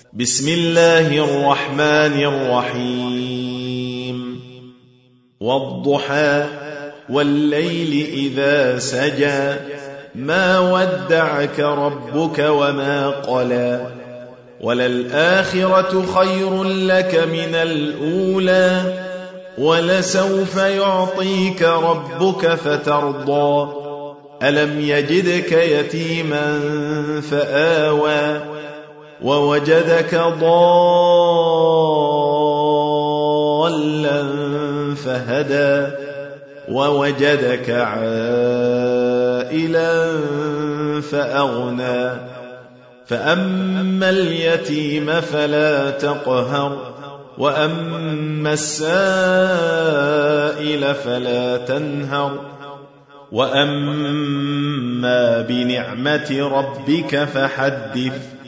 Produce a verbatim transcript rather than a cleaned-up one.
بسم الله الرحمن الرحيم والضحى والليل إذا سجى ما ودعك ربك وما قلى وللآخرة خير لك من الأولى ولسوف يعطيك ربك فترضى ألم يجدك يتيما فآوى ووجدك ضالا فهدى ووجدك عائلا فأغنى فأما اليتيم فلا تقهر وأما السائل فلا تنهر وأما بنعمة ربك فحدث